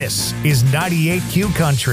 This is 98Q Country.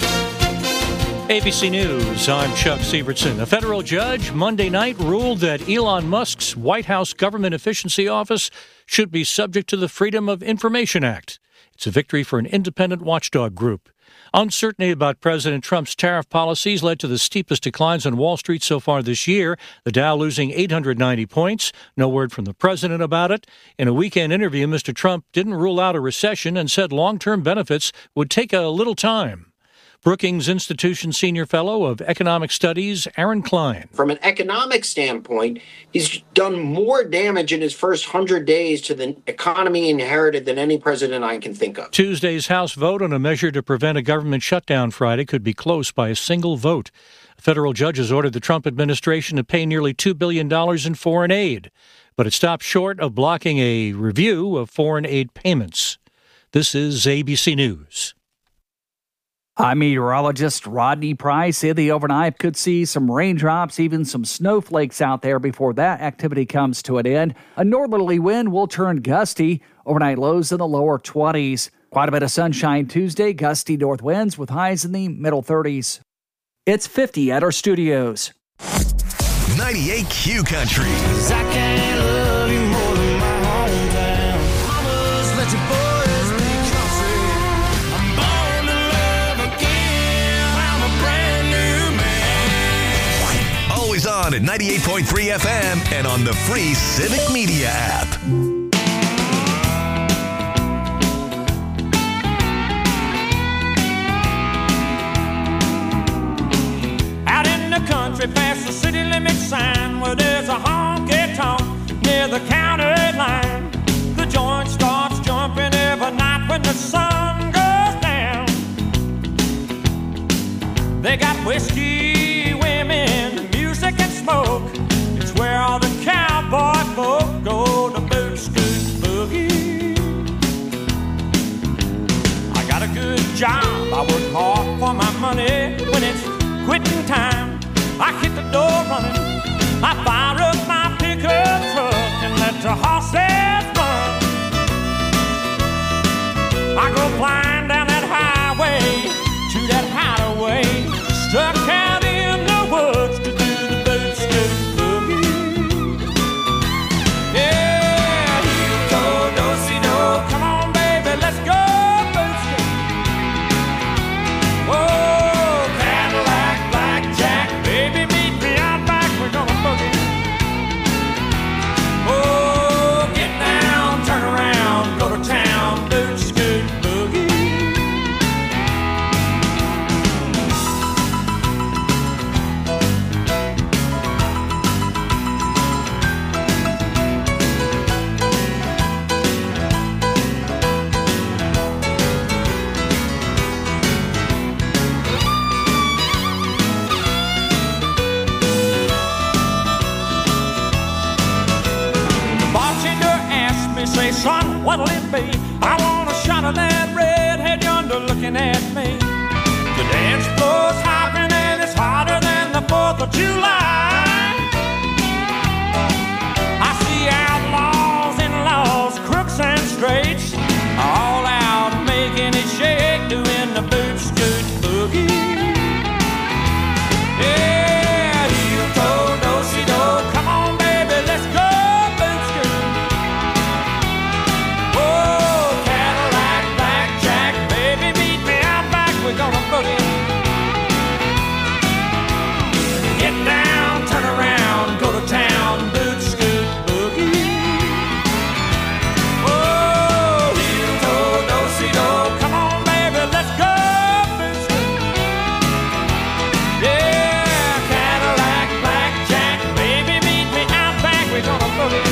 ABC News, I'm Chuck Sievertson. A federal judge Monday night ruled that Elon Musk's White House Government Efficiency Office should be subject to the Freedom of Information Act. It's a victory for an independent watchdog group. Uncertainty about President Trump's tariff policies led to the steepest declines on Wall Street so far this year, the Dow losing 890 points. No word from the president about it. In a weekend interview, Mr. Trump didn't rule out a recession and said long-term benefits would take a little time. Brookings Institution Senior Fellow of Economic Studies, Aaron Klein. From an economic standpoint, he's done more damage in his first 100 days to the economy inherited than any president I can think of. Tuesday's House vote on a measure to prevent a government shutdown Friday could be close by a single vote. A federal judge has ordered the Trump administration to pay nearly $2 billion in foreign aid, but it stopped short of blocking a review of foreign aid payments. This is ABC News. I'm meteorologist Rodney Price. In the overnight, could see some raindrops, even some snowflakes out there before that activity comes to an end. A northerly wind will turn gusty. Overnight lows in the lower 20s. Quite a bit of sunshine Tuesday, gusty north winds with highs in the middle 30s. It's 50 at our studios. 98Q Country. I can't love you more than my hometown. Mamas, let your boys be country. I'm born to love again. I'm a brand new man. Always on at 98.3 FM and on the free Civic Media app. Out in the country past the city limit sign where there's a honky-tonk near the county line. The joint starts jumping every night when the sun goes down. They got whiskey, women, music and smoke. It's where all the cowboy folk go to boot scoot boogie. I got a good job, I work hard for my money. When it's quitting time, I hit the door running. I fire up my pickup truck and let the horses run. I go flying down that highway to that hideaway, stuck out in the woods to do the boot scoot boogie. Yeah, heel toe, do-si-do, come on baby, let's go boot scoot. Whoa, Cadillac, blackjack, baby meet me out back, we're gonna boogie. Oh, get down, turn around, go to town, boot scoot boogie. The bartender asked me, say, son, what'll it be? I want a shot of that redhead yonder looking at me. The dance floor's hopping and it's hotter than the 4th of July. I see outlaws and laws, crooks and straights, all out making it shake, doing the boot scoot boogie. Yeah, heel toe, do-si-do, come on baby, let's go boot scoot. Oh, Cadillac, blackjack, baby meet me out back, we're gonna boogie. Get down, turn around, go to town, boot scoot boogie. Oh, heel toe, do-si-do, come on baby, let's go boot scoot. Yeah, Cadillac, blackjack, baby meet me out back, we're gonna boogie.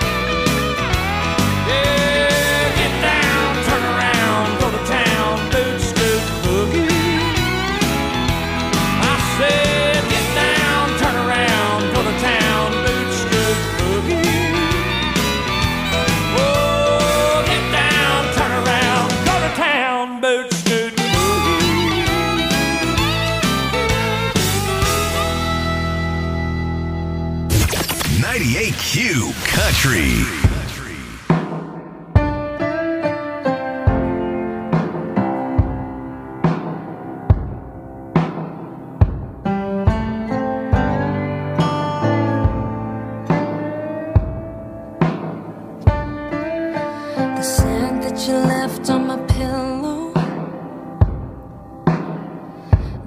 Yeah, get down, turn around, go to town, boot scoot boogie. I said, get down, turn around, go to town, boot scoot boogie. Oh, get down, turn around, go to town, boot scoot boogie. 98Q Country.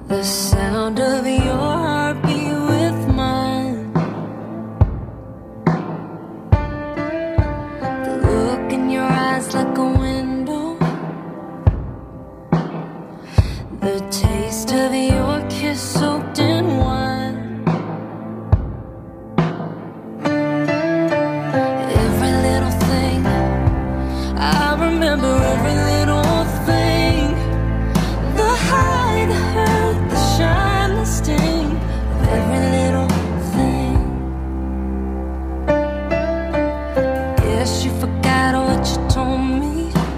The sound of your heartbeat with mine. The look in your eyes like a window. The taste of your kiss soaked in wine. Every little thing, I remember every little thing. The high, the hurt, the shine, the sting of every little thing. Guess you forgot what you told me,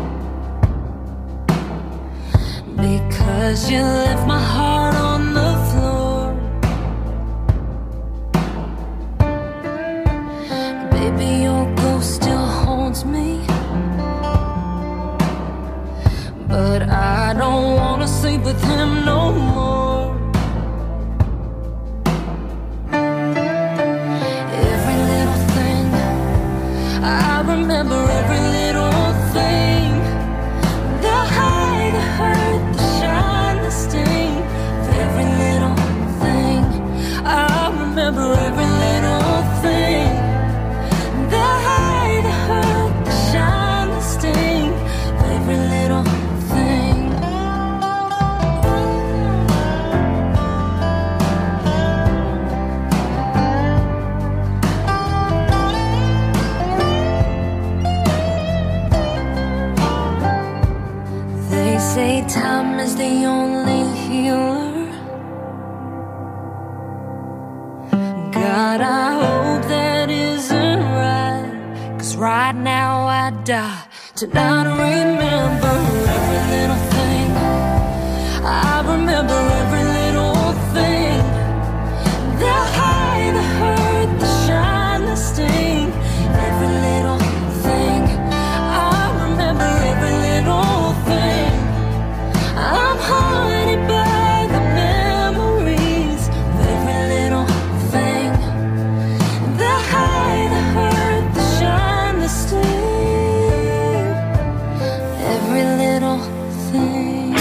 because you left my heart on the floor. Baby, your ghost still haunts me, but I don't wanna sleep with him no more. Every little thing, I remember every little thing. The high, the hurt, the shine, the sting of every little thing. I remember every little thing. The high, the hurt, the shine, the sting of every little thing. They say time is the only healer. God, I hope that isn't right, 'cause right now I die to not remember every little thing. I remember every little thing. The high, the hurt, the shine, the sting, every little thing. I remember every little thing. I'm haunted by the memories of every little thing. The high, the hurt, the shine, the sting, every little thing.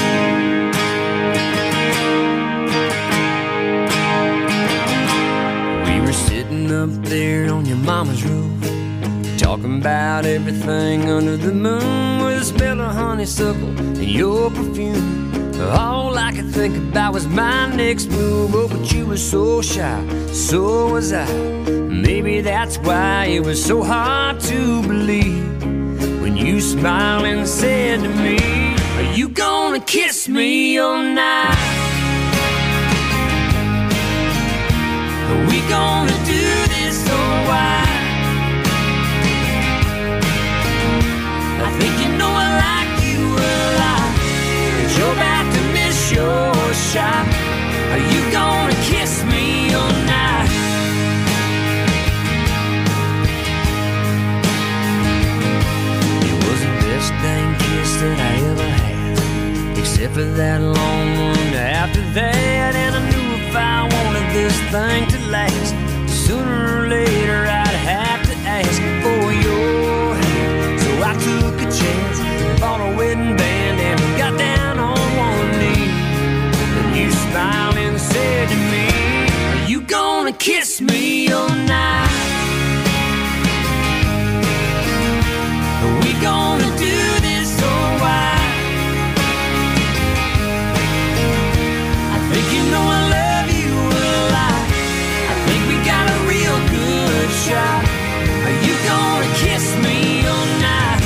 We were sitting up there on your mama's roof, talking about everything under the moon, with the smell of honeysuckle and your perfume. All I could think about was my next move. Oh, but you were so shy, so was I. Maybe that's why it was so hard to believe when you smiled and said to me, "Are you gonna kiss me all night? Are we gonna do this or why?" I think you know I like you a lot, but you're about to miss your shot. Are you gonna kiss me all night? It was the best dang kiss that I ever had, except for that long one after that. And I knew if I wanted this thing to last, sooner or later I'd have to ask for your hand. So I took a chance, bought a wedding band, and got down on one knee. And you smiled and said to me, "Are you gonna kiss me all night? Are we gonna do this or why?" I think you know I love you a lot. I think we got a real good shot. Are you gonna kiss me all night?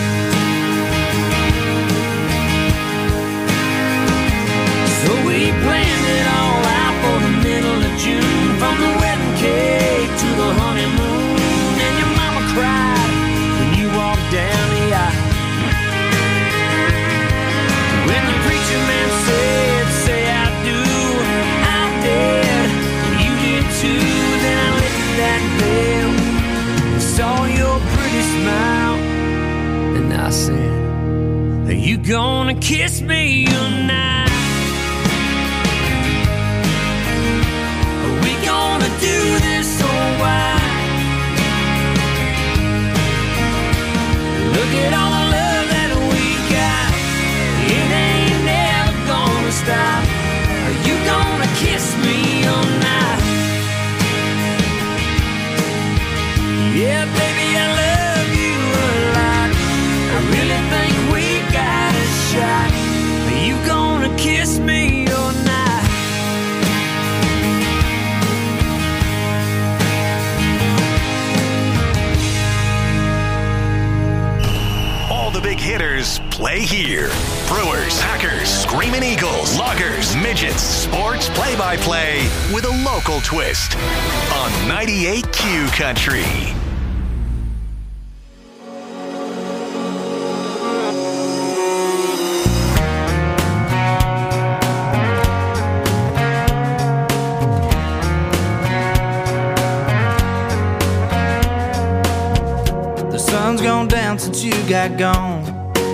So we planned it all out for the middle of June, from the wedding cake to the honeymoon. And your mama cried when you walked down the aisle. When the preacher man said, "Say I do," I did. You did too. Then I lifted that veil, saw your pretty smile, and I said, "Are you gonna kiss me tonight? Are we gonna do this or why?" Look at all the love that we got, it ain't never gonna stop. Are you kiss me all night. Yeah, baby, I love you a lot. I really think we got a shot. Are you gonna kiss me all night? All the big hitters play here. Brewers, Packers, Screaming Eagles, Loggers, Midgets, sports play-by-play with a local twist on 98Q Country. The sun's gone down since you got gone.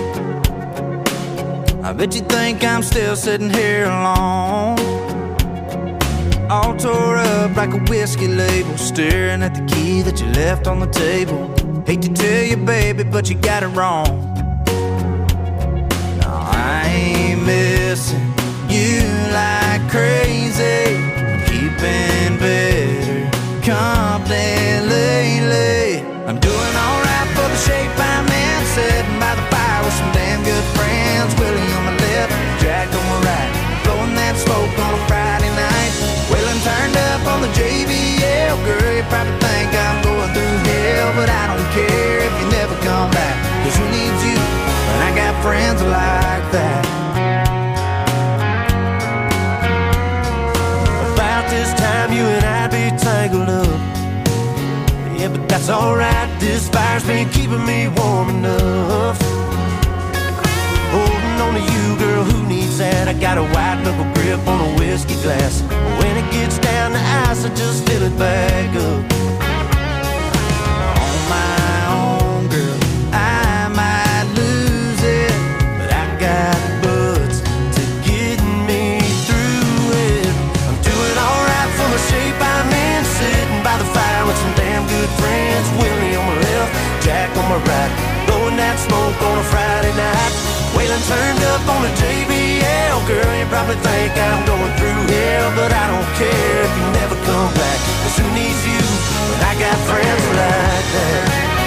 I bet you think I'm still sitting here alone, all tore up like a whiskey label, staring at the key that you left on the table. Hate to tell you, baby, but you got it wrong. No, I ain't missing you like crazy. Keeping better company lately. I'm doing alright for the shape I'm in, sitting by the fire with some damn good friends. Willie on my left, Jack on my right, blowing that smoke on a Friday night. Waylon turned up on the JBL. Girl, you probably think I'm going through hell, but I don't care if you never come back, 'cause who needs you when I got friends like that? About this time you and I'd be tangled up. Yeah, but that's alright, this fire's been keeping me warm enough. Holding on to you, girl, who needs that? I got a white knuckle grip on a whiskey glass. When it gets down to ice, I just fill it back up. On my own, girl, I might lose it, but I got buds to get me through it. I'm doing alright for the shape I'm in, sitting by the fire with some damn good friends. Willie on my left, Jack on my right, blowing that smoke on a Friday night. Waylon turned up on the JBL. Girl, you probably think I'm going through hell, but I don't care if you never come back, 'cause who needs you when I got friends like that?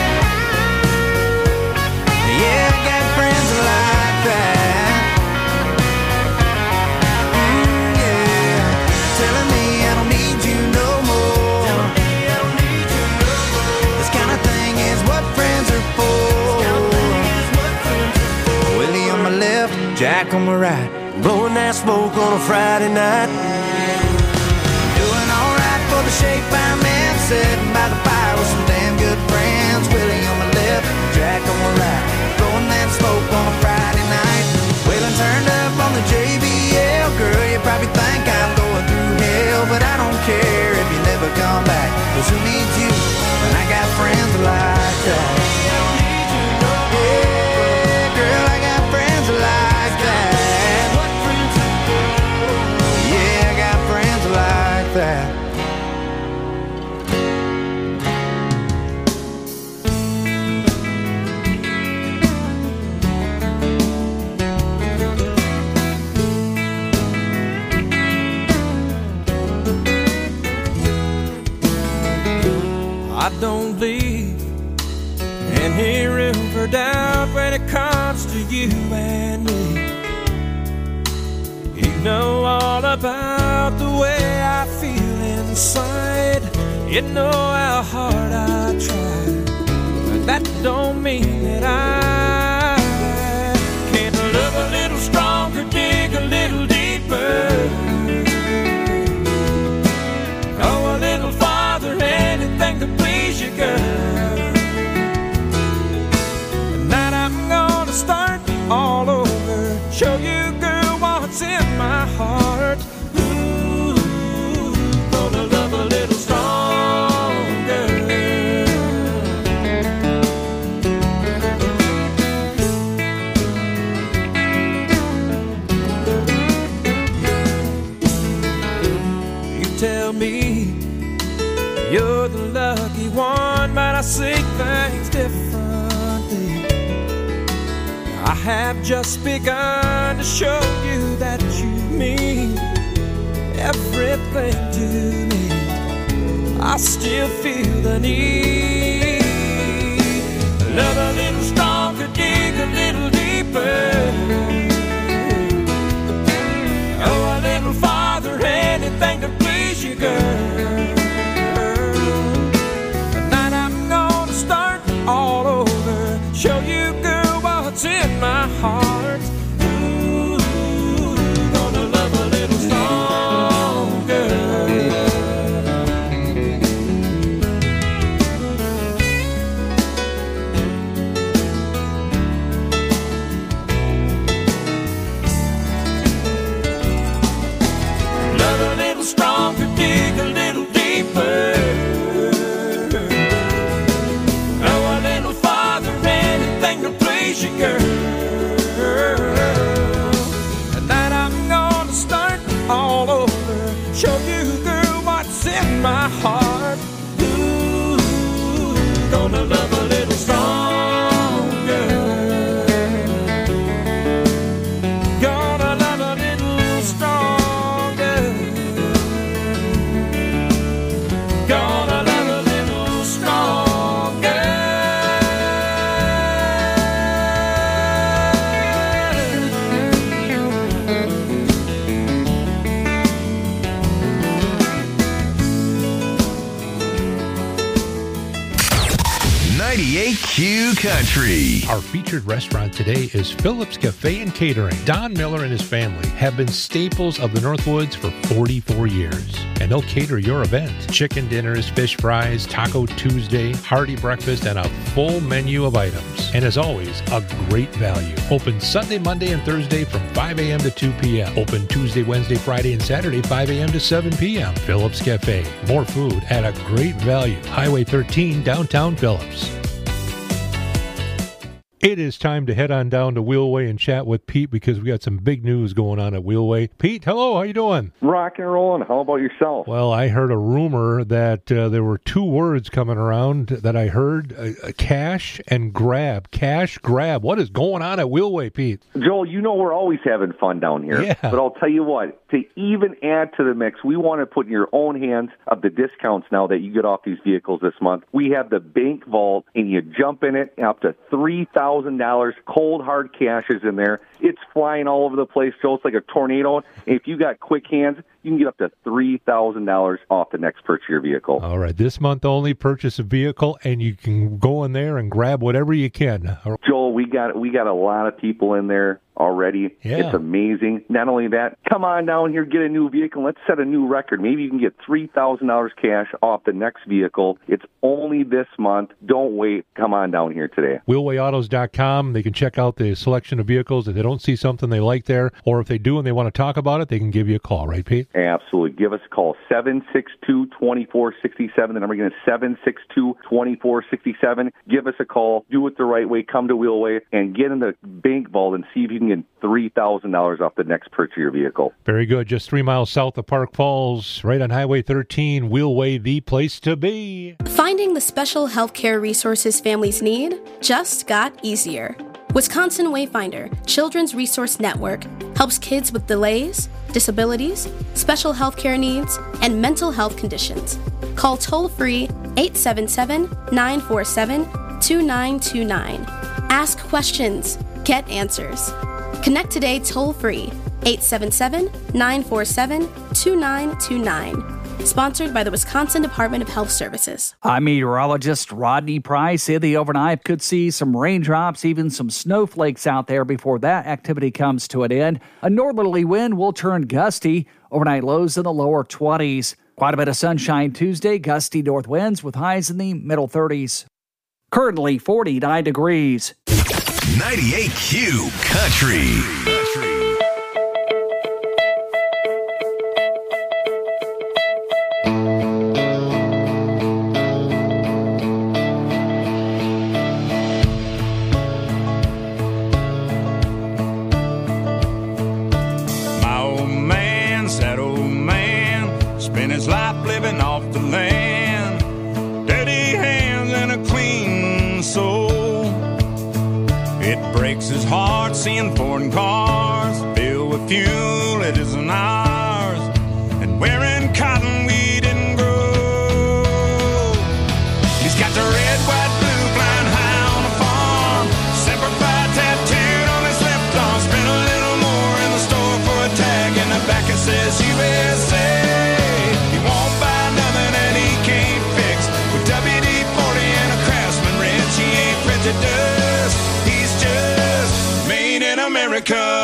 Yeah, I got friends like that. Yeah, telling me I don't need you no more. This kind of thing is what friends are for. Willie on my left, Jack on my right, blowing that smoke on a Friday night. Doing alright for the shape I'm in, sitting by the fire with some damn good friends. Willie on my left, Jack on my right, blowing that smoke on a Friday night. Waylon turned up on the JBL. Girl, you probably think I'm going through hell, but I don't care if you never come back, 'cause who needs you when I got friends like that? Yeah, girl, I got friends like that. Yeah, I got friends like that. I don't leave any room for doubt when it comes to you and me. You know all about the way I feel inside. You know how hard I try, but that don't mean that I can't love a little stronger, dig a little deeper, go a little farther, anything to please you, girl. Tonight I'm gonna start all over, show you, girl, what's in my heart. Ooh, gonna love a little stronger. You tell me you're the lucky one, but I see things differently. I have just begun to show you that you mean everything to me. I still feel the need. Love a little stronger, dig a little deeper. Oh, a little farther, anything to please you, girl. Tonight I'm gonna start all over, show you, girl, what's in my heart. Ooh, gonna love a little stronger. Love a little stronger, dig a little deeper. Oh, a little farther, anything to please you, girl. Tonight I'm gonna start all over, show you, girl, what's in my heart. Ooh, gonna love a little stronger. Gonna love a little stronger. Gonna love a little stronger. 98Q Country. Our featured restaurant today is Phillips Cafe and Catering. Don Miller and his family have been staples of the Northwoods for 44 years, and they'll cater your event. Chicken dinners, fish fries, Taco Tuesday, hearty breakfast, and a full menu of items. And as always, a great value. Open Sunday, Monday, and Thursday from 5 a.m. to 2 p.m. Open Tuesday, Wednesday, Friday, and Saturday, 5 a.m. to 7 p.m. Phillips Cafe. More food at a great value. Highway 13, downtown Phillips. It is time to head on down to Wheelway and chat with Pete because we got some big news going on at Wheelway. Pete, hello, how you doing? Rock and rolling. How about yourself? Well, I heard a rumor that there were two words coming around that I heard, cash and grab. Cash, grab. What is going on at Wheelway, Pete? Joel, you know we're always having fun down here. Yeah. But I'll tell you what, to even add to the mix, we want to put in your own hands of the discounts now that you get off these vehicles this month. We have the bank vault, and you jump in it up to $3,000 cold hard cash is in there. It's flying all over the place, Joe. It's like a tornado. And if you got quick hands, you can get up to $3,000 off the next purchase of your vehicle. All right, this month only, purchase a vehicle, and you can go in there and grab whatever you can. Joel, we got a lot of people in there already. Yeah. It's amazing. Not only that, come on down here, get a new vehicle. Let's set a new record. Maybe you can get $3,000 cash off the next vehicle. It's only this month. Don't wait. Come on down here today. WheelwayAutos.com. They can check out the selection of vehicles. If they don't see something they like there, or if they do and they want to talk about it, they can give you a call, right, Pete? Absolutely. Give us a call, 762-2467. The number again is 762-2467. Give us a call. Do it the right way. Come to Wheelway and get in the bank vault and see if you can get $3,000 off the next purchase of your vehicle. Very good. Just 3 miles south of Park Falls, right on Highway 13. Wheelway, the place to be. Finding the special healthcare resources families need just got easier. Wisconsin Wayfinder Children's Resource Network helps kids with delays, disabilities, special healthcare needs, and mental health conditions. Call toll-free 877-947-2929. Ask questions. Get answers. Connect today toll-free 877-947-2929. Sponsored by the Wisconsin Department of Health Services. I'm meteorologist Rodney Price. In the overnight, could see some raindrops, even some snowflakes out there before that activity comes to an end. A northerly wind will turn gusty. Overnight lows in the lower 20s. Quite a bit of sunshine Tuesday. Gusty north winds with highs in the middle 30s. Currently 49 degrees. 98Q Country. His life living off the land, dirty hands and a clean soul. It breaks his heart seeing foreign cars filled with fuel it isn't ours, and America.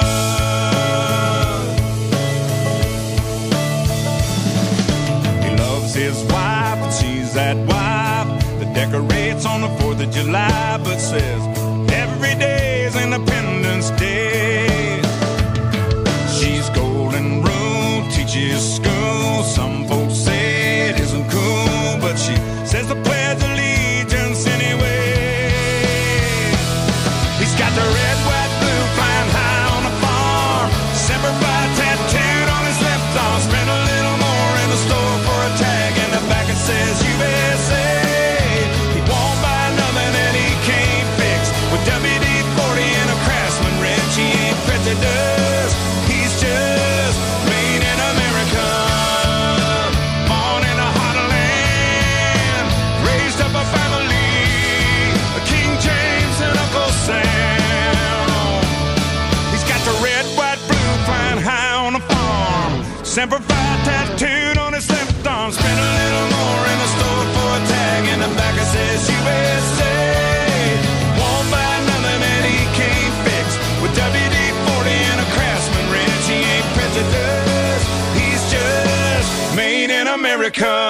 He loves his wife, and she's that wife that decorates on the 4th of July, but says every day is Independence Day. She's golden rule, teaches school. Some folks say it isn't cool, but she says the Pledge of Allegiance anyway. He's got the red, white, blue flying high on the farm. Semper Fi tattooed on his left arm. Spent a little more in the store for a tag, and the back it says USA. He won't buy nothing that he can't fix. With WD-40 and a Craftsman wrench, he ain't prejudice. He's just made in America. Born in a heartland, raised up a family, a King James and Uncle Sam. He's got the red, white, blue flying high on the farm. Semper Fi tattooed on his left arm. Spent a little more in the store for a tag, and the back it says USA. Won't buy nothing that he can't fix. With WD-40 and a Craftsman wrench, he ain't prejudiced. He's just made in America.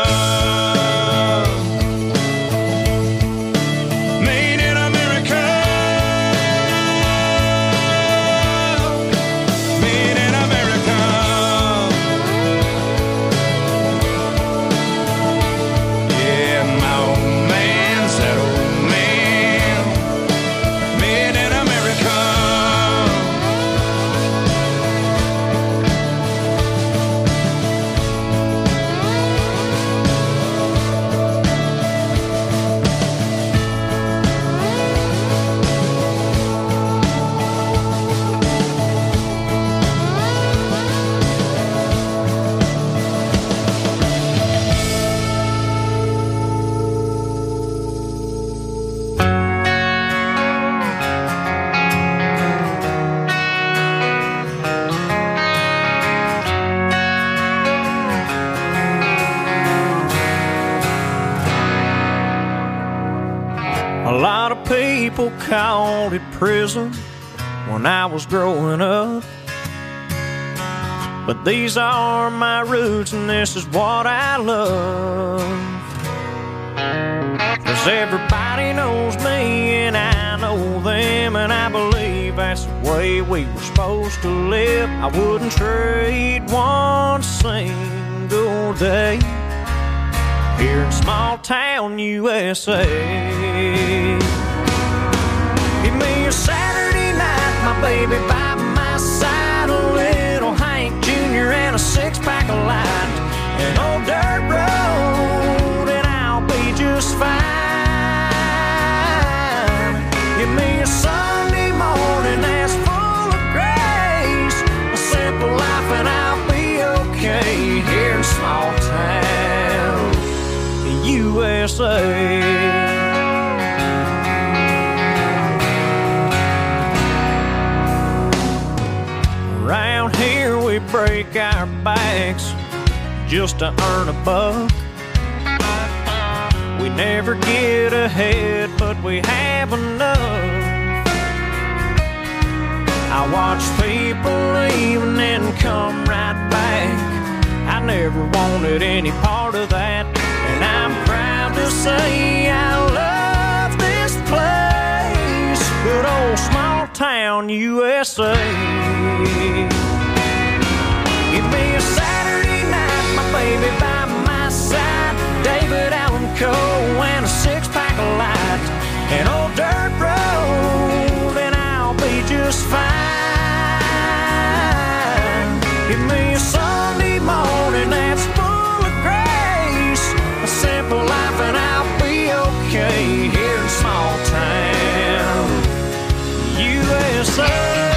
Made in America. Made in America. Yeah, my old man's that old man. Made in America. A lot of people called it prison when I was growing up. But these are my roots and this is what I love. 'Cause everybody knows me and I know them, and I believe that's the way we were supposed to live. I wouldn't trade one single day here in small town USA. Give me a Saturday night, my baby by my side, a little Hank Jr. and a six-pack of light, an old dirt road, and I'll be just fine. Give me a Sunday morning that's full of grace, a simple life, and I'll be okay here in small town USA. Around here we break our backs just to earn a buck. We never get ahead, but we have enough. I watch people leave and then come right back. I never wanted any part of that, and I'm proud to say I love this place, good old small town USA. Give me a Saturday night, my baby by my side, David Allen Coe and a six-pack of light, an old dirt road, and I'll be just fine. Give me a Sunday morning that's full of grace, a simple life, and I'll be okay here in small town USA.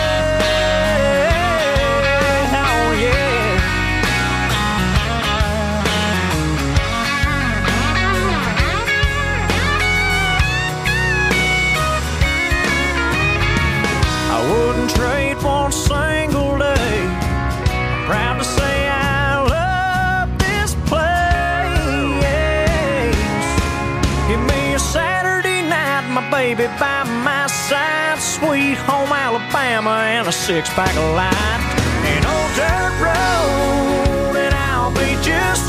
Trade one single day. Proud to say I love this place. Give me a Saturday night, my baby by my side, sweet Sweet Home Alabama and a 6-pack of light. An old dirt road and I'll be just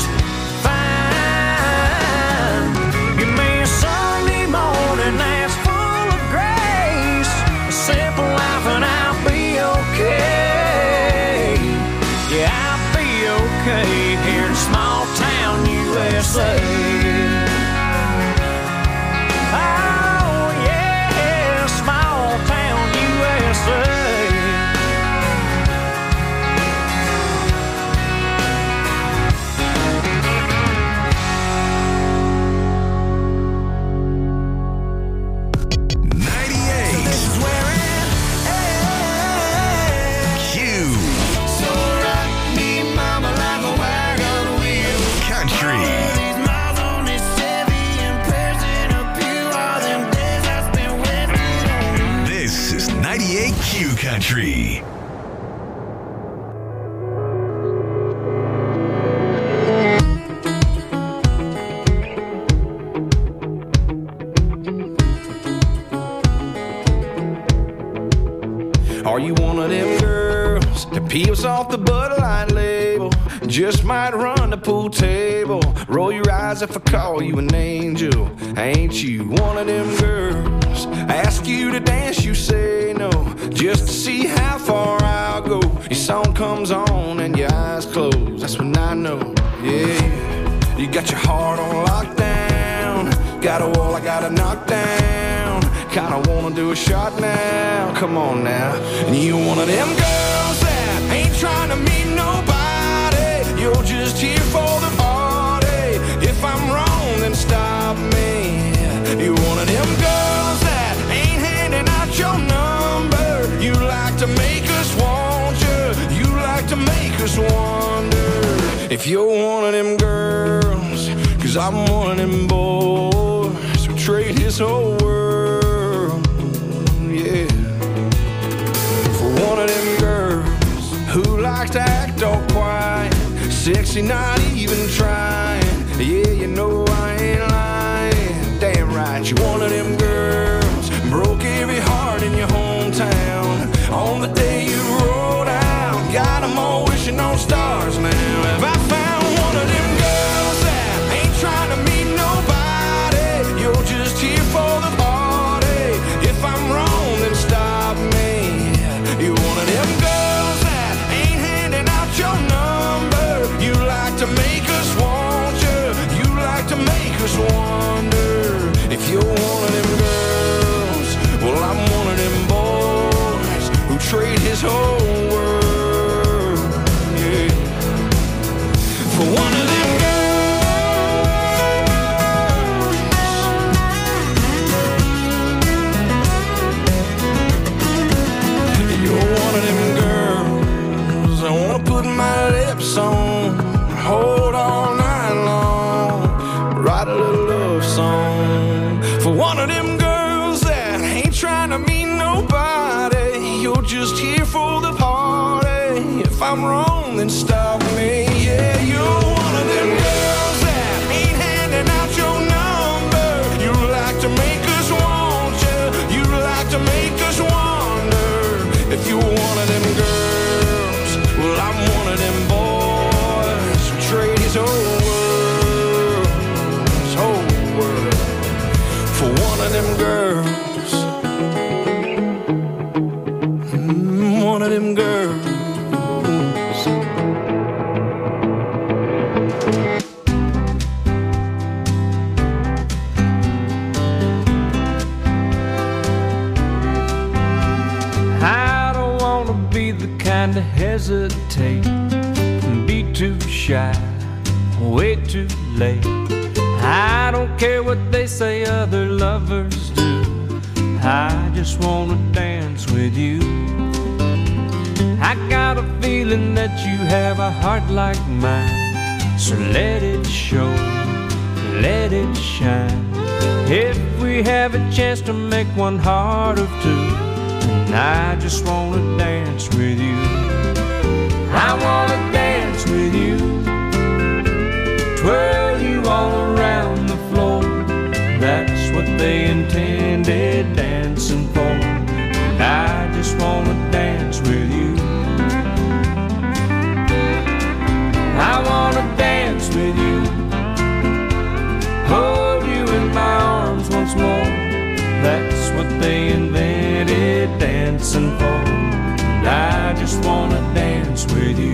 fine. Give me a Sunday morning that's full of grace, a simple life and I'll be okay. Yeah, I'll be okay here in small town USA. Country. Are you one of them girls that peels off the Bud Light label? Just might run the pool table. Roll your eyes if I call you an angel. Ain't you one of them girls? Ask you to dance, you say no, just to see how far I'll go. Your song comes on and your eyes close. That's when I know, yeah. You got your heart on lockdown. Got a wall I gotta knock down. Kinda wanna do a shot now. Come on now. And you one of them girls that ain't trying to meet nobody. You're just here for the party. If I'm wrong, then stop me. You one of them girls that ain't handing out your number. You like to make us want you. You like to make us wonder if you're one of them girls. 'Cause I'm one of them boys who trade his whole world, yeah, for one of them girls who likes to act all quiet, sexy, not even trying. Yeah, you know I ain't lying. Damn right, you one of them girls broke every heart in your hometown. On the day you rolled out, got them all wishing on stars now. Have I found one of them girls that ain't trying to meet nobody? You're just here for the party. If I'm wrong, then stop me. You're one of them girls that ain't handing out your number. You like to make us want you. You like to make us wonder if you're one of them girls. Well, I'm one of them boys who trade his whole world, yeah, for one of them girls. You're one of them girls I wanna put my lips on, hold all night long, write a little love song for one of them girls that ain't trying to meet nobody. You're just here for the party. If I'm wrong, then stop me. Yeah, you're one of them girls that ain't handing out your number. You like to make us want you. You like to make us wonder if you're one of them girls. Well, I'm one of them boys who trade his whole world for one of them girls. One of them girls. I don't wanna be the kind to hesitate and be too shy, way too late. I don't care what they say other lovers do. I just wanna dance with you. I got a feeling that you have a heart like mine, so let it show, let it shine. If we have a chance to make one heart of two, and I just wanna dance with you. I wanna dance with you, twirl you all around the floor. That's what they intended dancing for. And I dancing for. And I just wanna dance with you.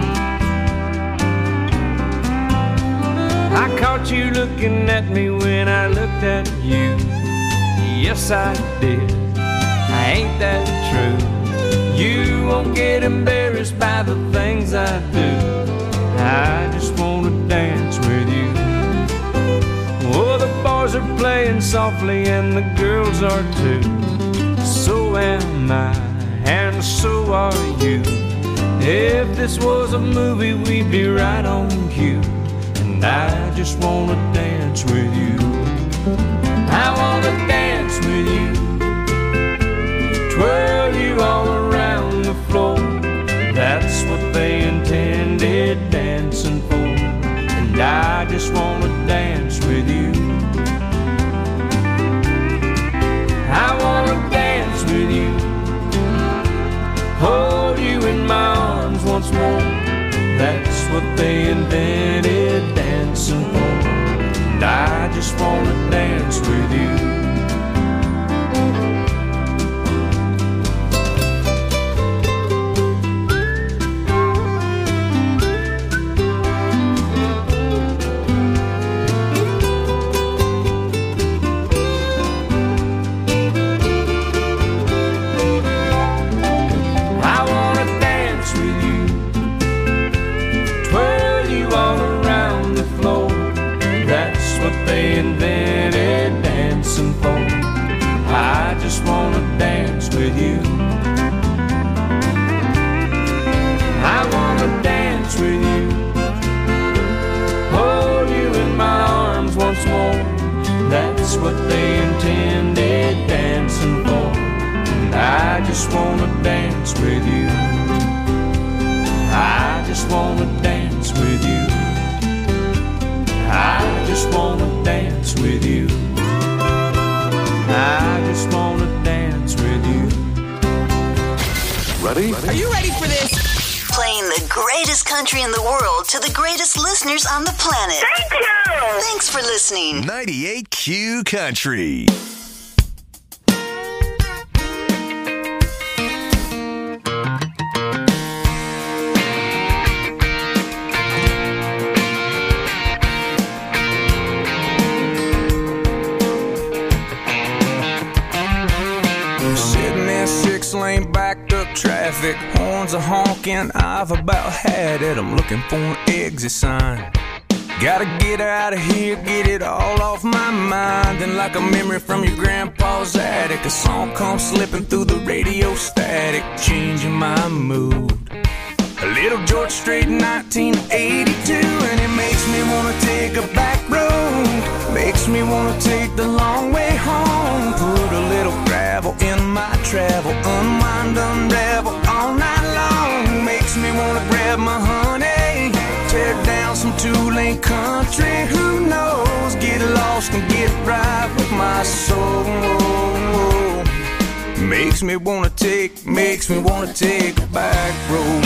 I caught you looking at me when I looked at you. Yes, I did. Ain't that true? You won't get embarrassed by the things I do. I just wanna dance with you. Oh, the boys are playing softly and the girls are too. So am I, and so are you. If this was a movie, we'd be right on cue. And I just wanna dance with you. I wanna dance with you, twirl you all around the floor. That's what they intended dancing for. And I just wanna dance with you. I wanna dance with you, hold you in my arms once more. That's what they invented dancing for. And I just wanna dance with you. They invented dancing for. I just wanna dance with you. I wanna dance with you, hold you in my arms once more. That's what they intended dancing for. And I just wanna dance with you. I just wanna dance with you. I just wanna dance with you. I just wanna dance with you. Ready? Are you ready for this? Playing the greatest country in the world to the greatest listeners on the planet. Thank you! Thanks for listening. 98Q Country. Lane backed up traffic, horns are honking, I've about had it. I'm looking for an exit sign. Gotta get out of here, get it all off my mind. And like a memory from your grandpa's attic, a song comes slipping through the radio static, changing my mood. A little George Strait, 1982, and it makes me wanna take a back road. Makes me wanna take the long way home. Put a little gravel in my travel, unwind, unravel all night long. Makes me wanna grab my honey, tear down some two-lane country. Who knows? Get lost and get right with my soul. Makes me wanna take a back road.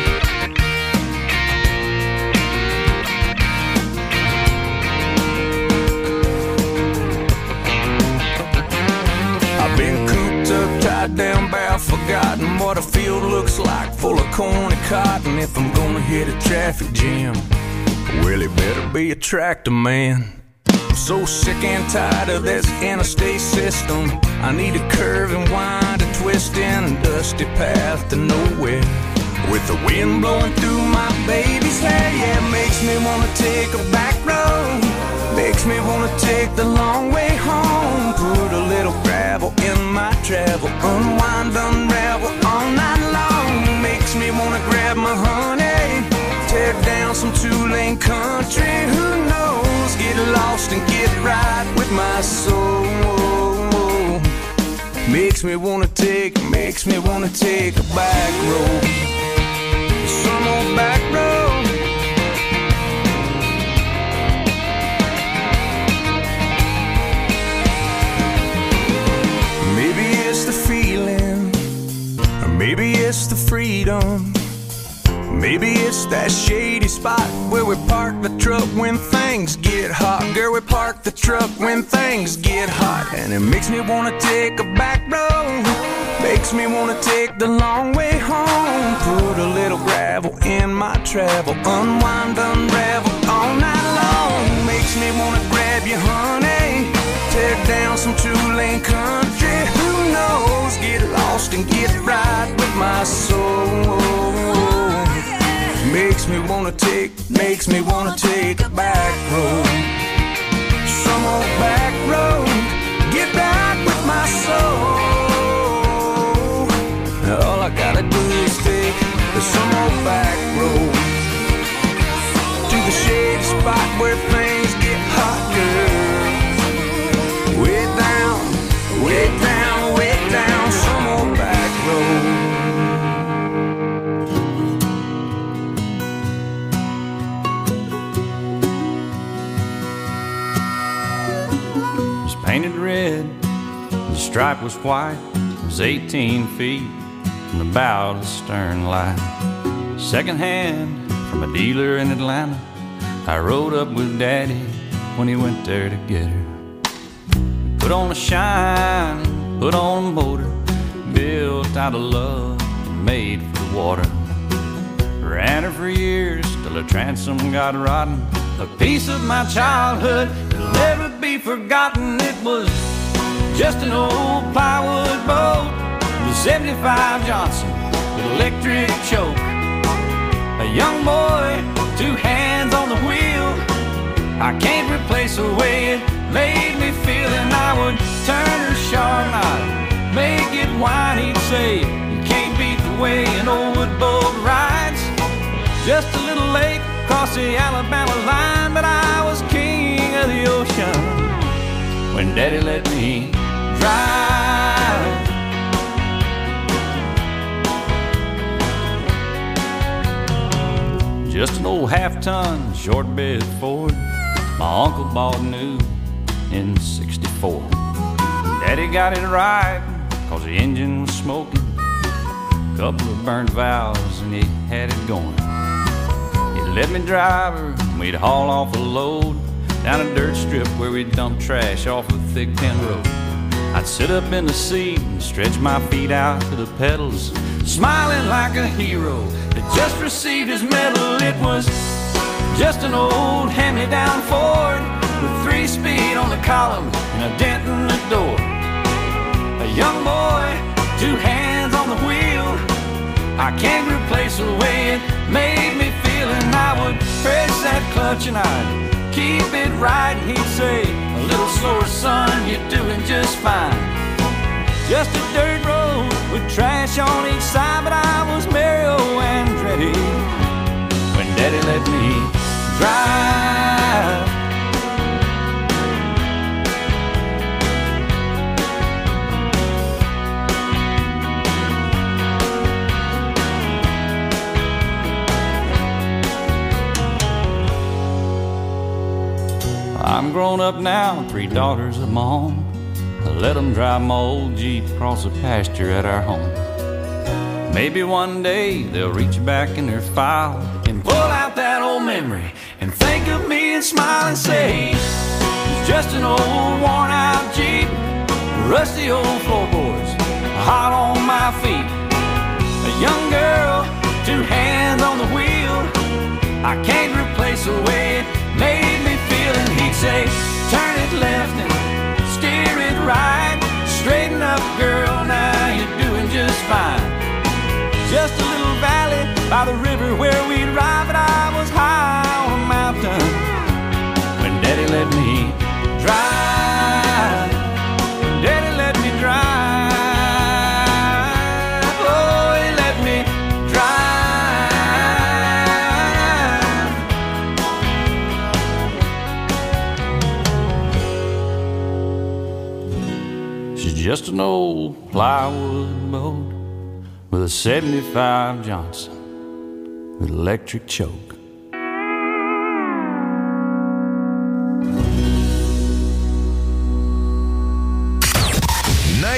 Tied down, bound, forgotten what a field looks like, full of corn and cotton. If I'm gonna hit a traffic jam, well, it better be a tractor man. I'm so sick and tired of this interstate system. I need a curve and wind, a twist in a dusty path to nowhere. With the wind blowing through my baby's hair, yeah, it makes me wanna take a back road. Makes me wanna take the long way home. Put a little gravel in my travel, unwind, unravel all night long. Makes me wanna grab my honey, tear down some two-lane country. Who knows? Get lost and get right with my soul. Makes me wanna take a back road. Some old back road. Maybe it's the feeling, or maybe it's the freedom. Maybe it's that shady spot where we park the truck when things get hot. Girl, we park the truck when things get hot. And it makes me wanna take a back road, makes me wanna take the long way home. Put a little gravel in my travel, unwind, unravel all night long. Makes me wanna grab you, honey, tear down some two-lane country. Who knows, get lost and get right with my soul. Makes me wanna take a back road. Some old back road, get back with my soul. All I gotta do is take some old back road to the shady spot where things get hot, girl. Way down, way down, way down, some old back road. Painted red, the stripe was white. It was 18 feet from the bow to the stern light. Second hand from a dealer in Atlanta. I rode up with Daddy when he went there to get her. Put on a shine, put on a motor, built out of love, made for the water. Ran her for years till her transom got rotten. A piece of my childhood that'll never be forgotten. It was just an old plywood boat, the 75 Johnson with electric choke. A young boy, two hands on the wheel. I can't replace the way it made me feel. And I would turn her sharp and I'd make it whine. He'd say, you can't beat the way an old wood boat rides. Just a little lake across the Alabama line, but I was king of the ocean when Daddy let me drive. Just an old half-ton short bed Ford my uncle bought new in '64. Daddy got it right cause the engine was smoking, couple of burnt valves and he had it going. He'd let me drive her and we'd haul off a load down a dirt strip where we'd dump trash off a thick tin road. I'd sit up in the seat and stretch my feet out to the pedals, smiling like a hero that just received his medal. It was just an old hand-me-down Ford with 3-speed on the column and a dent in the door. A young boy, two hands on the wheel. I can't replace the way it made me feel. And I would press that clutch and I'd keep it right. And he'd say, a little slower, son, you're doing just fine. Just a dirt road with trash on each side, but I was Mario Andretti when Daddy let me drive. I'm grown up now, 3 daughters of my own. I let them drive my old Jeep across the pasture at our home. Maybe one day they'll reach back in their file and pull out that old memory and think of me and smile and say, it's just an old worn out Jeep, rusty old floorboards, hot on my feet. A young girl, 2 hands on the wheel. I can't replace the way it made me feel. And he'd say, turn it left and steer it right. Straighten up, girl, now you're doing just fine. Just a little valley by the river where we'd ride, but I was high on a mountain when Daddy let me drive. Daddy let me drive. Oh, he let me drive. She's just an old plywood boat with a 75 Johnson with electric choke.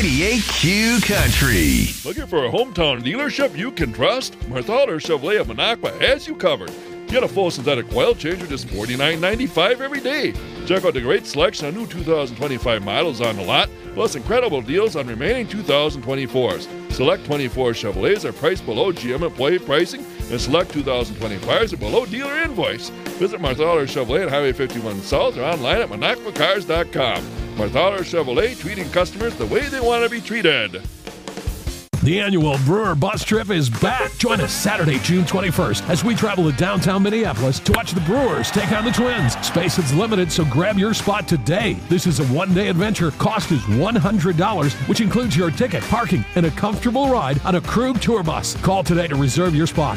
98Q Country. Looking for a hometown dealership you can trust? Marthaler Chevrolet of Minocqua has you covered. Get a full synthetic oil change for just $49.95 every day. Check out the great selection of new 2025 models on the lot, plus incredible deals on remaining 2024s. Select 24 Chevrolets are priced below GM employee pricing, and select 2025s are below dealer invoice. Visit Marthaler Chevrolet at Highway 51 South or online at MinocquaCars.com. Marthaler Chevrolet, treating customers the way they want to be treated. The annual Brewer Bus Trip is back. Join us Saturday, June 21st, as we travel to downtown Minneapolis to watch the Brewers take on the Twins. Space is limited, so grab your spot today. This is a one-day adventure. Cost is $100, which includes your ticket, parking, and a comfortable ride on a Krug tour bus. Call today to reserve your spot.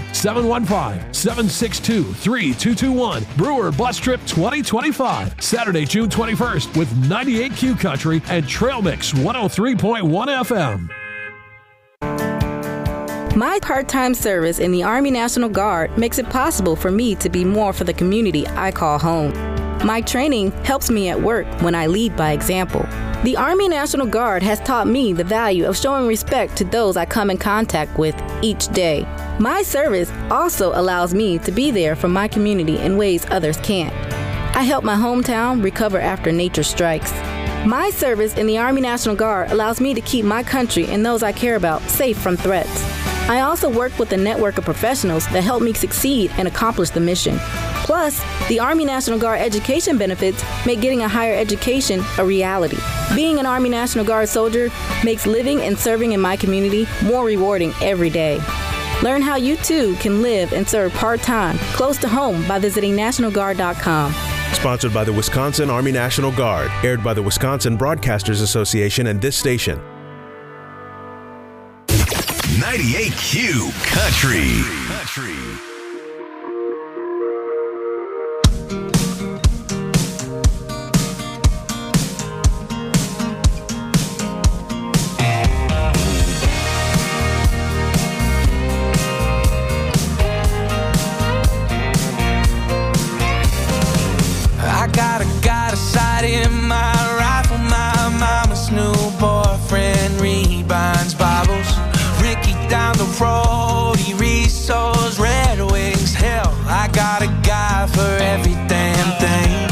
715-762-3221. Brewer Bus Trip 2025. Saturday, June 21st with 98Q Country and Trail Mix 103.1 FM. My part-time service in the Army National Guard makes it possible for me to be more for the community I call home. My training helps me at work when I lead by example. The Army National Guard has taught me the value of showing respect to those I come in contact with each day. My service also allows me to be there for my community in ways others can't. I help my hometown recover after nature strikes. My service in the Army National Guard allows me to keep my country and those I care about safe from threats. I also work with a network of professionals that help me succeed and accomplish the mission. Plus, the Army National Guard education benefits make getting a higher education a reality. Being an Army National Guard soldier makes living and serving in my community more rewarding every day. Learn how you too can live and serve part-time, close to home by visiting NationalGuard.com. Sponsored by the Wisconsin Army National Guard. Aired by the Wisconsin Broadcasters Association and this station. 98Q Country. I got a sight in my rifle. My mama's new boyfriend rebinds Bibles. Ricky down the road, he resows Red Wings. Hell, I got a guy for every damn thing.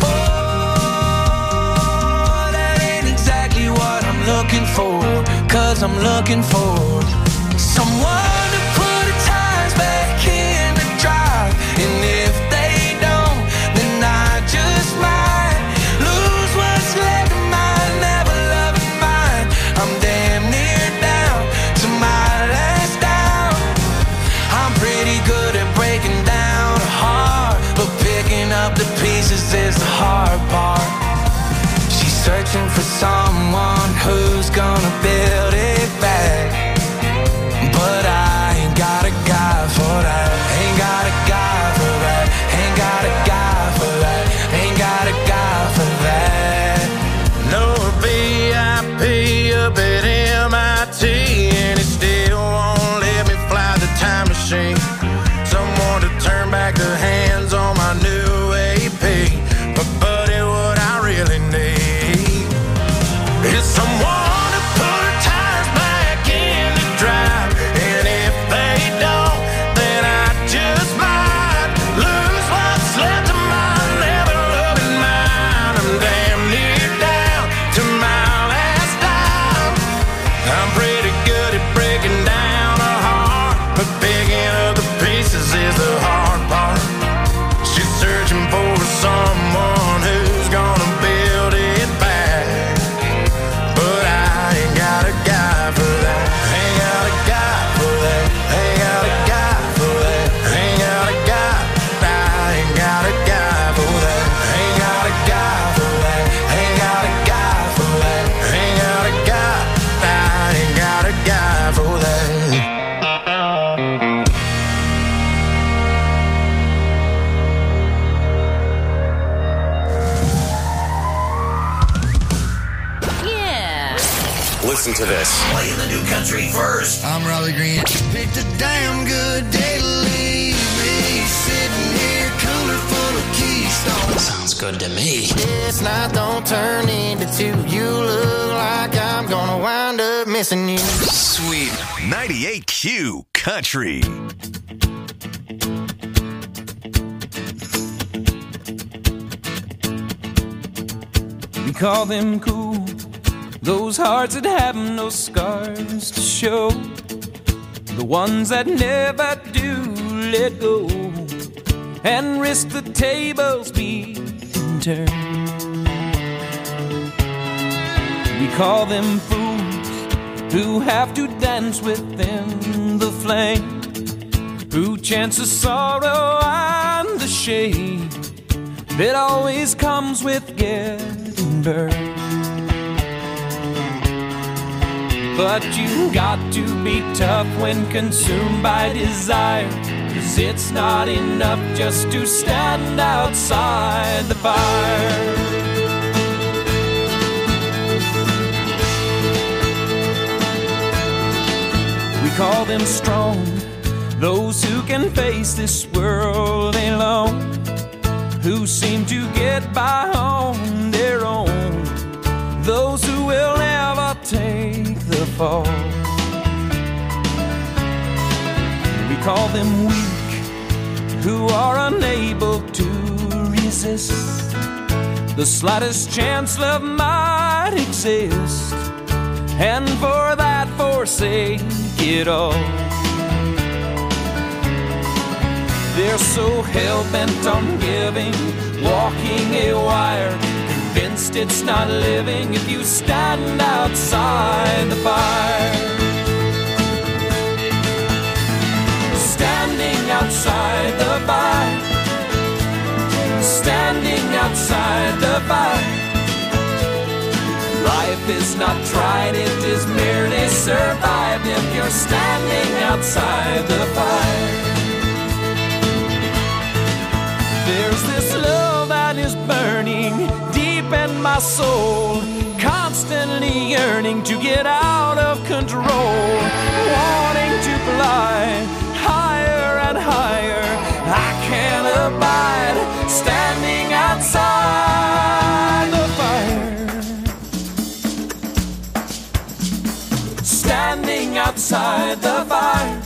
Oh, that ain't exactly what I'm looking for. 'Cause I'm looking for someone to put the tires back in the drive. And if they don't, then I just might lose what's left of my never-loving mind. I'm damn near down to my last down. I'm pretty good at breaking down a heart, but picking up the pieces is the hard part. She's searching for someone who's gonna build it back, but I ain't got a guy for that. Ain't got a guy for that. Ain't got a guy for that. Ain't got a guy for that. No VIP up at MIT, and it still won't let me fly the time machine. Someone to turn back the hands on my new AP. But buddy, what I really need is someone to put her tires back in the drive. And if they don't, then I just might lose what's left of my never-loving mind. I'm damn near down to my last dime. I'm pretty good at breaking down a heart, but picking up the pieces is the hard part. She's searching for someone who's gonna build it back, but I ain't got a guy for that. Ain't got a guy for that. Ain't got a guy for that. Ain't got a guy. I ain't got a guy for that. Ain't got a guy for that. Ain't got a guy for that. Ain't got a guy. I ain't got a guy for that. Listen to this. Playing the new country first. I'm Raleigh Green. Picked a damn good day to leave me sitting here, cooler full of Keystone. Sounds good to me. This night don't turn into two. You look like I'm gonna wind up missing you. Sweet 98Q Country. We call them cool, those hearts that have no scars to show, the ones that never do let go and risk the tables being turned. We call them fools who have to dance within the flame, who chance the sorrow and the shame that always comes with getting burned. But you got to be tough when consumed by desire, 'cause it's not enough just to stand outside the fire. We call them strong, those who can face this world alone, who seem to get by on their own, those who will never take the fall. We call them weak, who are unable to resist the slightest chance love might exist, and for that forsake it all. They're so hell-bent on giving, walking a wire, convinced it's not living if you stand outside the fire. Standing outside the fire, standing outside the fire. Life is not tried, it is merely survived if you're standing outside the fire. There's this love that is burning deep in my soul, constantly yearning to get out of control, wanting to fly higher and higher. I can't abide standing outside the fire. Standing outside the fire.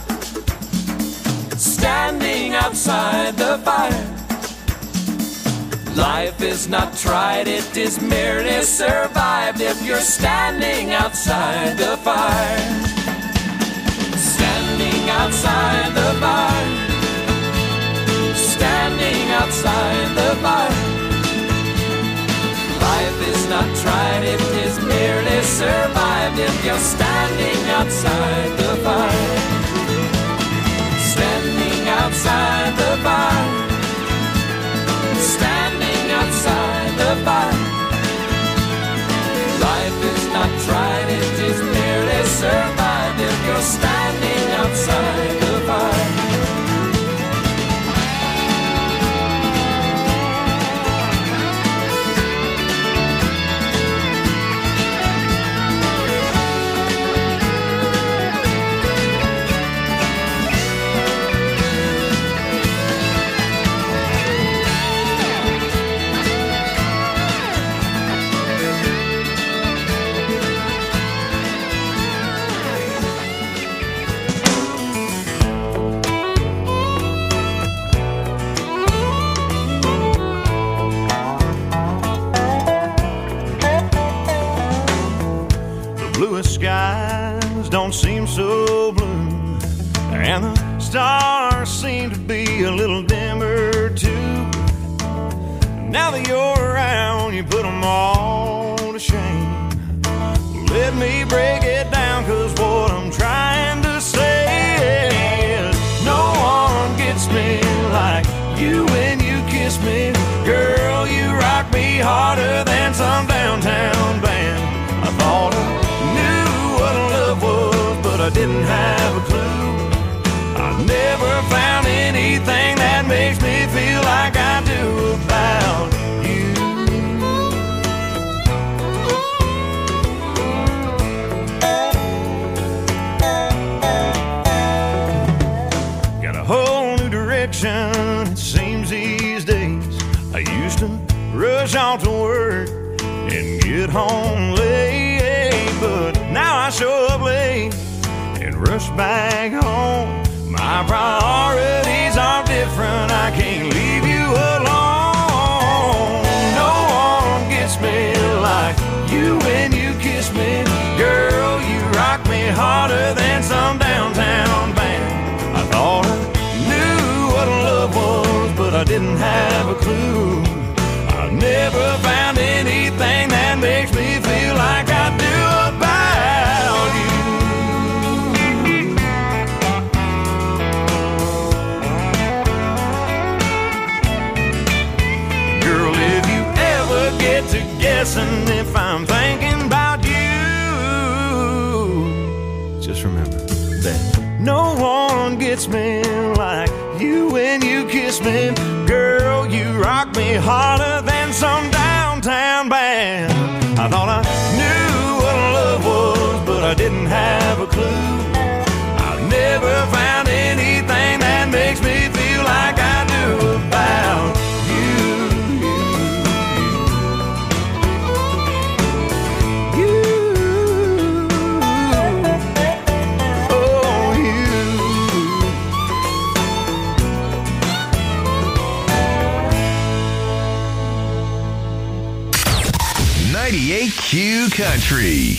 Standing outside the fire. Life is not tried, it is merely survived if you're standing outside the fire. Standing outside the fire. Standing outside the fire. Life is not tried, it is merely survived if you're standing outside the fire. Standing outside the fire. Standing outside the fire. Life is not tried, it is merely survived if you're standing outside the fire. Skies don't seem so blue, and the stars seem to be a little dimmer too. Now that you're around, you put them all to shame. Let me break it down, 'cause what I'm trying to say is no one gets me like you when you kiss me. Girl, you rock me harder than some downtown band. I thought I knew what love was, but I didn't have a clue. I never found anything that makes me feel like I do about you. Got a whole new direction, it seems these days. I used to rush off to work and get home late, but now show up late and rush back home. My priorities are different, I can't leave you alone. No one gets me like you when you kiss me. Girl, you rock me harder than some downtown band. I thought I knew what love was, but I didn't have a clue. I never found anything that makes me feel like I do about you. Girl, if you ever get to guessing if I'm thinking about you, just remember that no one gets me like you when you kiss me. Girl, you rock me harder than some downtown band. I thought I knew what love was, but I didn't have a clue. I've never found anything that makes me feel like I do about Q Country.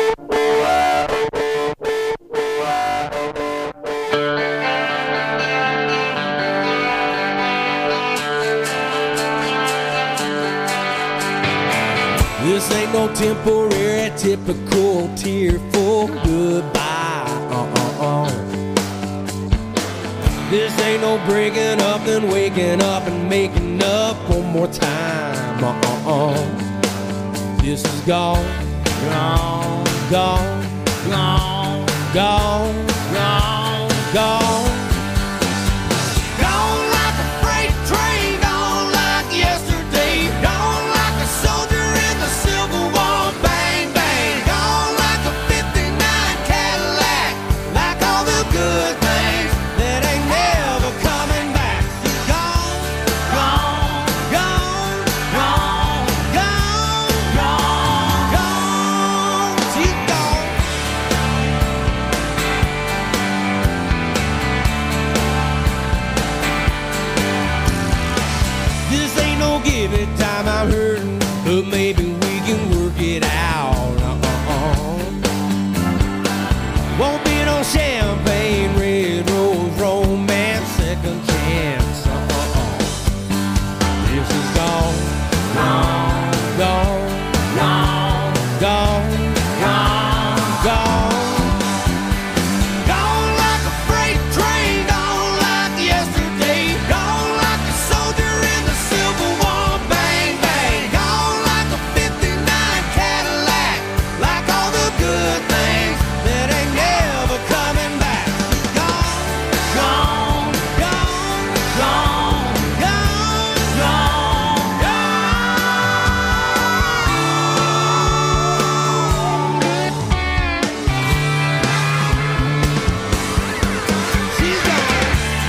This ain't no temporary, typical, tearful goodbye. This ain't no breaking up, then waking up and making up one more time. This is gone, gone, gone, gone, gone, gone, gone. Gone like a freight train, gone like yesterday. Gone like a soldier in the Civil War, bang, bang. Gone like a 59 Cadillac, like all the good things that ain't never coming back. Gone, gone, gone, gone, gone, gone, gone. She's gone. This ain't no give it time, I'm hurting, but maybe we can work it out. Won't be no champagne, red rose, romance, second chance. This is gone, gone, gone, gone, gone, gone, gone. Gone like a freight train, gone like yesterday. Gone like a soldier in the Civil War, bang, bang. Gone like a 59 Cadillac, like all the good things that ain't never coming back. Gone, gone, gone, gone, gone, gone, gone. She's gone.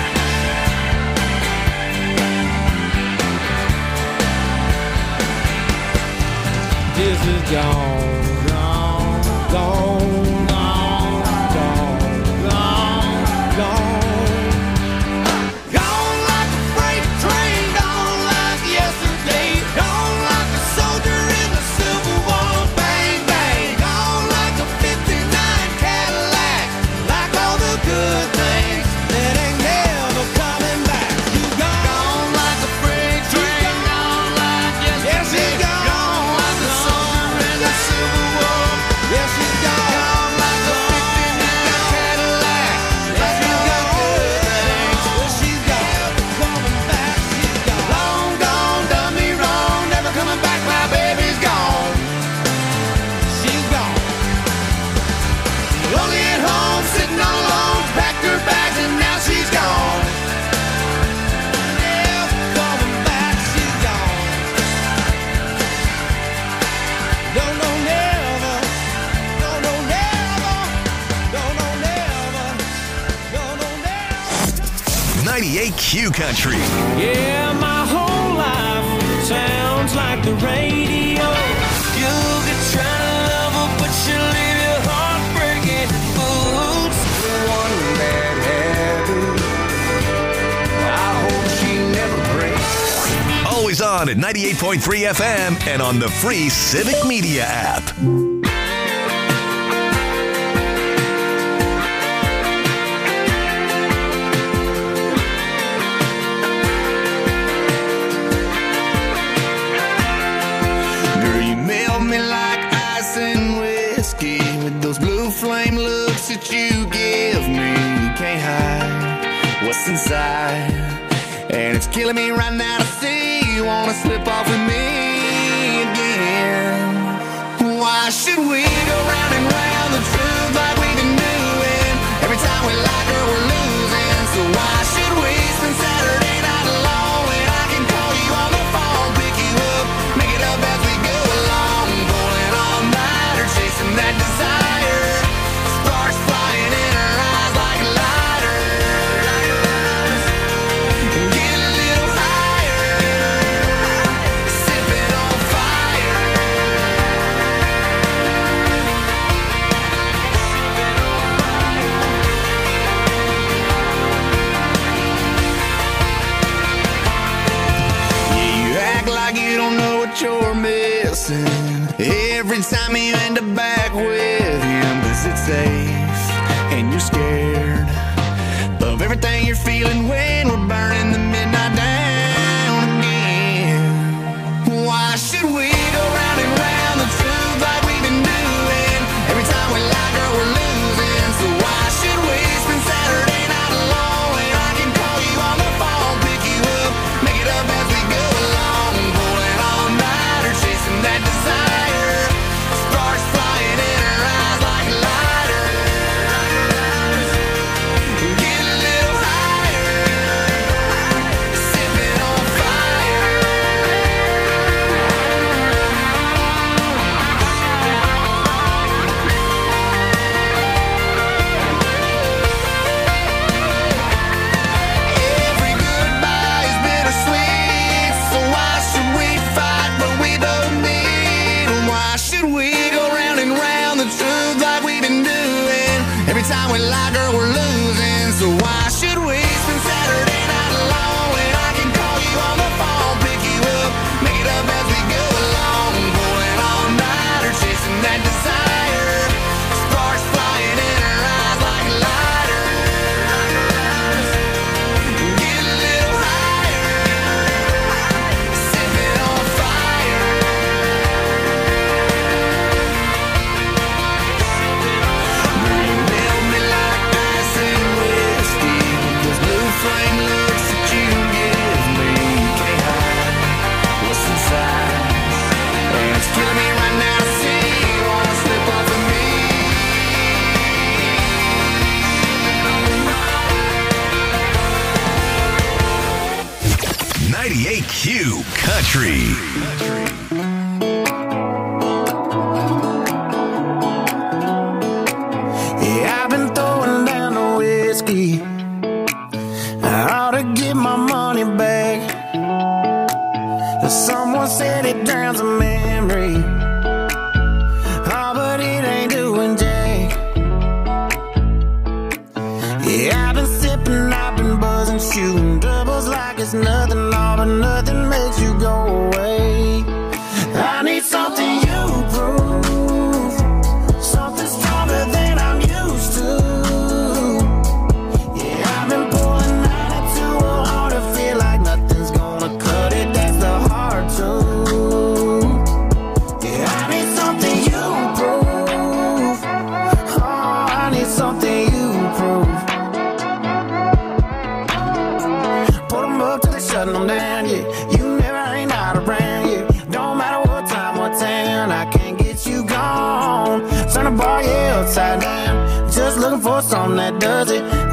This is gone, gone, gone, gone, gone, gone, gone. Gone like a freight train, gone like yesterday. Gone like a soldier in the Civil War, bang, bang. Gone like a 59 Cadillac, like all the good things that ain't never coming back. You gone like a freight train, gone like yesterday. Yes, she's gone like a soldier in the Civil War. Yes, she's gone like a 59 Cadillac, like all the good things. Well, she's gone, coming back. She's gone. Long gone, done me wrong, never coming back. My baby's gone. She's gone. Lonely at home, sitting all alone, packed her bags and now she's gone. Never coming back. She's gone. No, no, never. No, no, never. No, no, never. No, no, never. 98 Q Country. Yeah, my whole life sounds like the radio. You'll be trying to love her, but she'll leave your heart breaking. on at 98.3 FM and on the free Civic Media app. Girl, you melt me like ice and whiskey with those blue flame looks that you give me. You can't hide what's inside, and it's killing me right now to see you wanna slip off with me again. Why should we go round and round the truth like we've been doing? Every time we like her, we're losing. So why should we spend Saturday night alone when I can call you on the phone, pick you up, make it up as we go along, pulling all nighter, chasing that desire, sparks flying in her eyes like lighters. Get a little higher, sipping on fire. Yeah, you act like you don't know what you're missing every time you end up back with him, 'cause it's safe and you're scared of everything you're feeling when we're burning the midnight down again. Why should we go round and round the truth like we've been doing? Every time we like her, we're losing. So why should we spend Saturday night alone when I can call you on the phone, pick you up, make it up as we go along, pulling all nighter, chasing that desire, sparks flying in her eyes like lighters. Get a little higher, sipping on fire. Every goodbye is bittersweet, so why should we fight what we both need? Why should we go round and round the truth like we've been doing? Every time we like her, we're losing. So why should we spend Saturday night alone when I can call you on the phone, pick you up, make it up as we go along, pulling all nighter, chasing that desire, sparks flying in her eyes like lighters. Get a little higher, sipping on fire. Girl, you melt me like ice and whiskey with those blue flame looks that you give me. You can't hide what's inside, and it's killing me right now to see you wanna slip off of me. 98Q Country. Yeah, I've been throwing down the whiskey. I ought to get my money back. Someone said it drowns a memory. Oh, but it ain't doing jack. Yeah, I've been sipping, I've been buzzing, shooting doubles like it's nothing, all but nothing makes you go away. I need something you prove, something stronger than I'm used to. Yeah, I've been pulling out it too hard to feel like nothing's gonna cut it. That's the hard truth. Yeah, I need something you prove. Oh, I need something you prove. Put 'em up till they shutting them down, yeah. You never ain't out around, yeah. Don't matter what time, what town, I can't get you gone. Turn the bar, yeah, upside down. Just looking for something that does it.